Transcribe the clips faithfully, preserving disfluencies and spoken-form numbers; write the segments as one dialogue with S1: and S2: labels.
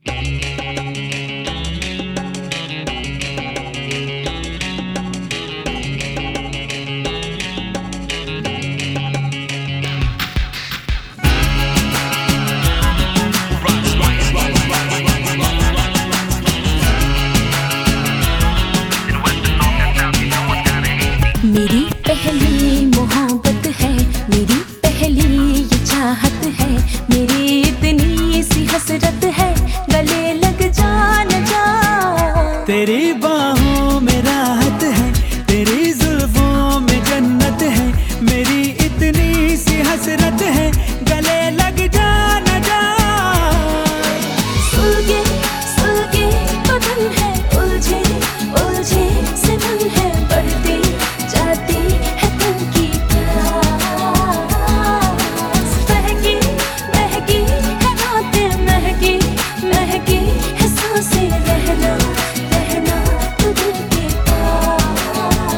S1: मेरी पहली मोहब्बत है, मेरी पहली ये चाहत है, मेरी इतनी सी हसरत है, गले लग जा न जा।
S2: तेरी बाहों में राहत है, तेरी जुल्फों में जन्नत है, मेरी इतनी सी हसरत है, गले लग जा न जा।
S1: सुलगे सुलगे बदन है, उलझे उलझे से मन है, बढ़ती जाती है तन की प्यास। महकी महकी है रातें, महकी महकी है सांसें, रहना रहना तू दिल के पास।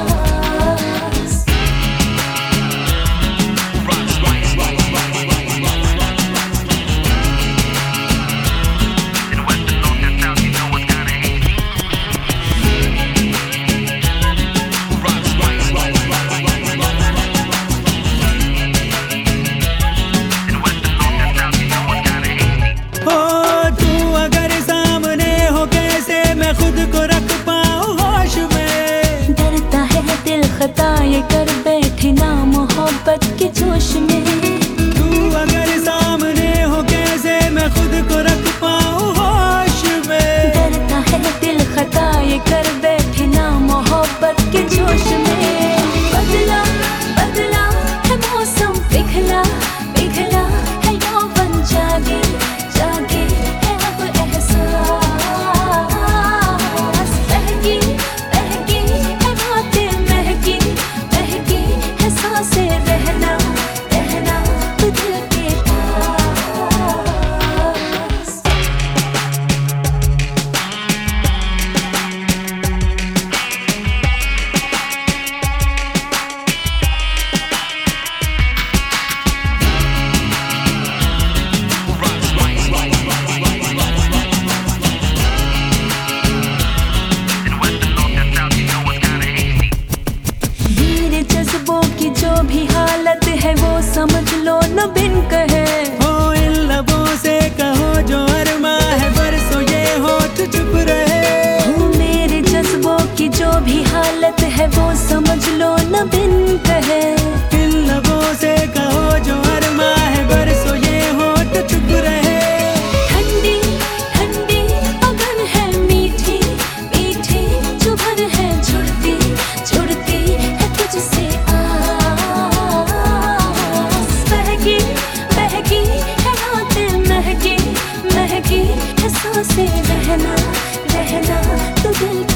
S1: खता ये कर बैठे ना मोहब्बत के जोश में।
S2: तू अगर सामने हो कैसे मैं खुद को रख पाऊं होश में।
S1: डरता है दिल खता ये कर बैठे ना मोहब्बत के जोश में। बदला बदला है मौसम, पिघला पिघला है यौवन, जागे जागे है अब एहसास। बहकी बहकी है बातें, महकी महकी है सांसें, रहना रहना तू दिल के पास। जज्बों की जो भी हालत है वो समझ लो न बिन कहे।
S2: हो इन लबों से कहो जो अरमा है, बरसों ये होठ चुप रहे।
S1: हो मेरे जज्बों की जो भी हालत है वो समझ लो न बिन कहे।
S2: इन लबों से कहो जो अरमा है, बरसों ये होठ चुप रहे।
S1: ठंडी ठंडी अगन है, मीठी मीठी चुभन है, जुड़ती जुड़ती है तुझसे महकी महकी है सांसें, रहना रहना तू दिल